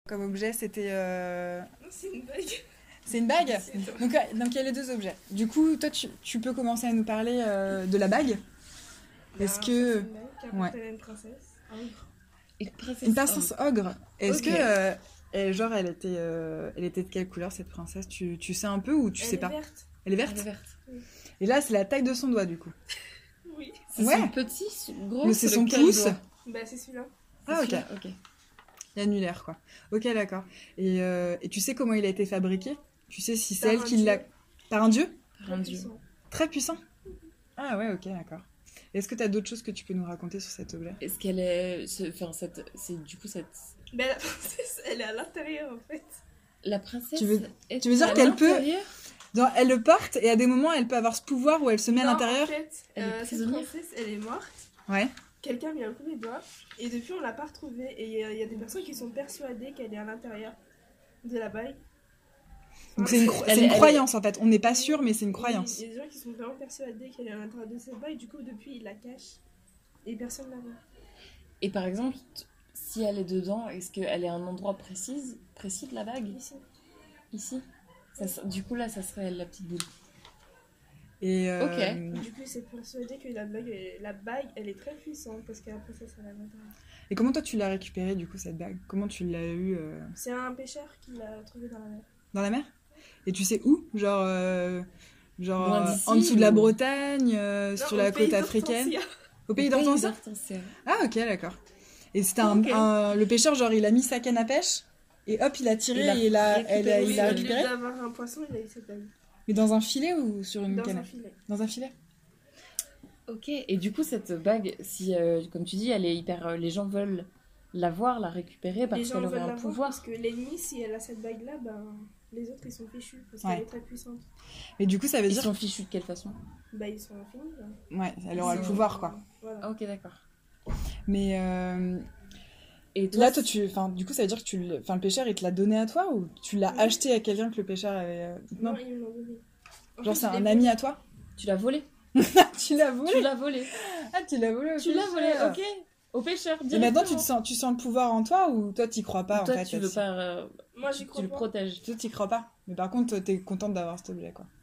Comme objet, c'était... Non, c'est une bague. C'est une bague? C'est toi. Donc il y a les deux objets. Du coup, toi, tu peux commencer à nous parler de la bague? Est-ce que... C'est une bague qui Ouais. appartenait à une princesse. Une princesse. Une princesse ogre. Est-ce Ok. que... elle était de quelle couleur, cette princesse? Tu sais un peu ou tu Elle sais est pas? verte. Elle est Elle verte? est verte. Et là, c'est la taille de son doigt, du coup. Oui. C'est Ouais. son petit, gros. Mais c'est son lequel pouce. doigt Bah, c'est celui-là. Ah, ok. Celui-là ok. L'annulaire, quoi. Ok, d'accord. Et tu sais comment il a été fabriqué? Tu sais si c'est Par elle un qui dieu. l'a... Par un dieu? Par un dieu. Puissant. Très puissant? Ah ouais, ok, d'accord. Est-ce que tu as d'autres choses que tu peux nous raconter sur cet objet? Est-ce qu'elle est. Enfin, c'est du coup cette. Mais la princesse, elle est à l'intérieur, en fait. La princesse. Tu veux est dire à qu'elle peut- l'intérieur Non, elle le porte et à des moments, elle peut avoir ce pouvoir où elle se met à Non, l'intérieur? En fait, Elle est cette prisonnière. princesse, elle est morte. Ouais. Quelqu'un lui a coupé les doigts. Et depuis, on l'a pas retrouvée. Et il y a des personnes qui sont persuadées qu'elle est à l'intérieur de la bague. Donc c'est une, Elle c'est une est- croyance en fait. On n'est pas sûr, mais c'est une croyance. Il y a des gens qui sont vraiment persuadés qu'elle est à l'intérieur de cette bague. Du coup, depuis, ils la cachent. Et personne ne la voit. Et par exemple, si elle est dedans, est-ce qu'elle est à un endroit précis de la bague? Ici. Ici Du coup, là, ça serait la petite boule. Et Ok. Du coup, c'est persuadé que la bague, elle est très puissante parce que la princesse, elle est à l'intérieur. Et comment toi tu l'as récupérée du coup cette bague? Comment tu l'as eue C'est un pêcheur qui l'a trouvée dans la mer. dans la mer? Et tu sais où? Genre, Loin d'ici, en dessous de la ou- Bretagne, Non, sur au la pays côte africaine? d'Hortensia. Au pays d'Hortensia? Ah ok, d'accord. Et c'était Ok. le pêcheur, genre il a mis sa canne à pêche et hop il a tiré Il a et il a récupéré, il a Au lieu récupéré. d'avoir un poisson, il a eu cette bague. Mais dans un filet ou sur une Dans canne? un filet. Dans un filet? Ok. Et du coup, cette bague, si, comme tu dis, elle est hyper. Les gens veulent la voir, la récupérer Les parce gens qu'elle veulent aurait un la voir pouvoir. parce que l'ennemi, si elle a cette bague-là, ben, les autres, ils sont fichus parce Ouais. qu'elle est très puissante. Mais du coup ça veut Ils dire... sont fichus de quelle façon? Bah, ils sont finis. Là. Ouais, elle aura Ils le sont- pouvoir quoi. Voilà. Ah, ok, d'accord. Mais Et toi, là toi du coup ça veut dire que le pêcheur il te l'a donné à toi ou tu l'as Oui. acheté à quelqu'un que le pêcheur avait... Non, ils me l'ont donné. En Genre fait, c'est je un l'ai ami volé. à toi? tu l'as volé? Tu l'as volé? Tu l'as volé. Ah, tu l'as volé au Tu l'as volé, pêcheur. ok. Au pêcheur, Et maintenant, directement. tu sens le pouvoir en toi ou toi, t'y crois pas, Toi, en fait? tu veux là-dessus? pas. Moi, j'y Tu crois le pas. protèges. Toi, t'y crois pas. Mais par contre, t'es contente d'avoir cet objet, quoi.